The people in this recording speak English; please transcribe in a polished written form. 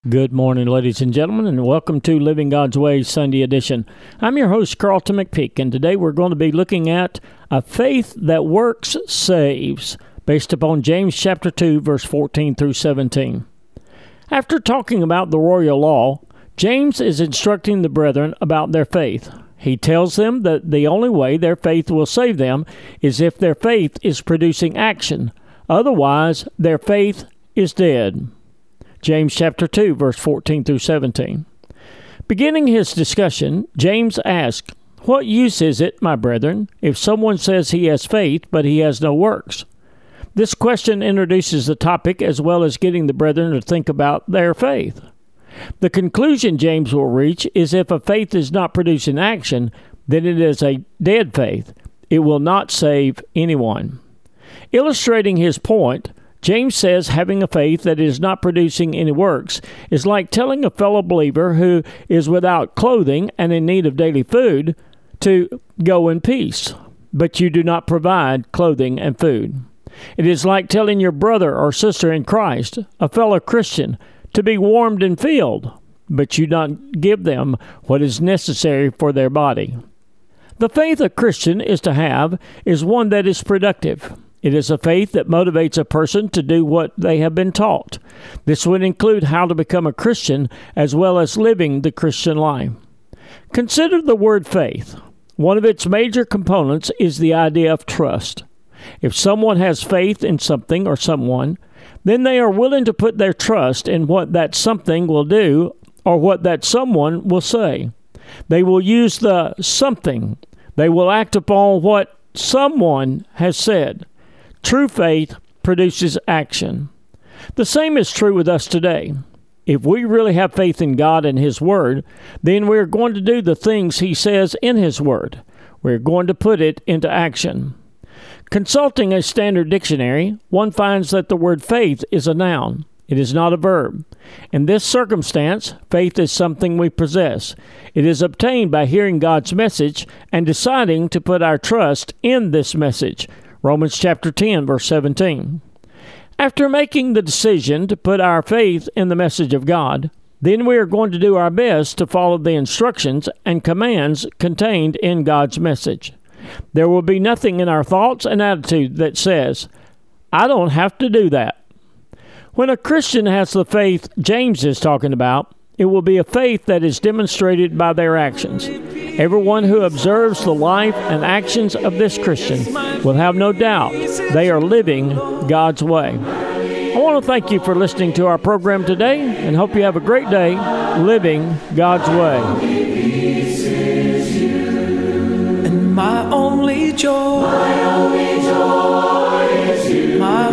Good morning, ladies and gentlemen, and welcome to Living God's Way Sunday edition. I'm your host, Carlton McPeak, and today we're going to be looking at a faith that works saves, based upon James chapter 2, verse 14 through 17. After talking about the royal law, James is instructing the brethren about their faith. He tells them that the only way their faith will save them is if their faith is producing action. Otherwise, their faith is dead. James chapter 2, verse 14 through 17. Beginning his discussion, James asked, "What use is it, my brethren, if someone says he has faith, but he has no works?" This question introduces the topic as well as getting the brethren to think about their faith. The conclusion James will reach is if a faith is not producing action, then it is a dead faith. It will not save anyone. Illustrating his point, James says having a faith that is not producing any works is like telling a fellow believer who is without clothing and in need of daily food to go in peace, but you do not provide clothing and food. It is like telling your brother or sister in Christ, a fellow Christian, to be warmed and filled, but you not give them what is necessary for their body. The faith a Christian is to have is one that is productive. It is a faith that motivates a person to do what they have been taught. This would include how to become a Christian as well as living the Christian life. Consider the word faith. One of its major components is the idea of trust. If someone has faith in something or someone, then they are willing to put their trust in what that something will do or what that someone will say. They will use the something. They will act upon what someone has said. True faith produces action. The same is true with us today. If we really have faith in God and His Word, then we're going to do the things He says in His Word. We're going to put it into action. Consulting a standard dictionary, one finds that the word faith is a noun. It is not a verb. In this circumstance, faith is something we possess. It is obtained by hearing God's message and deciding to put our trust in this message. Romans chapter 10, verse 17. After making the decision to put our faith in the message of God, then we are going to do our best to follow the instructions and commands contained in God's message. There will be nothing in our thoughts and attitude that says, "I don't have to do that." When a Christian has the faith James is talking about, it will be a faith that is demonstrated by their actions. Everyone who observes the life and actions of this Christian will have no doubt they are living God's way. I want to thank you for listening to our program today and hope you have a great day living God's way. And my only joy is you. My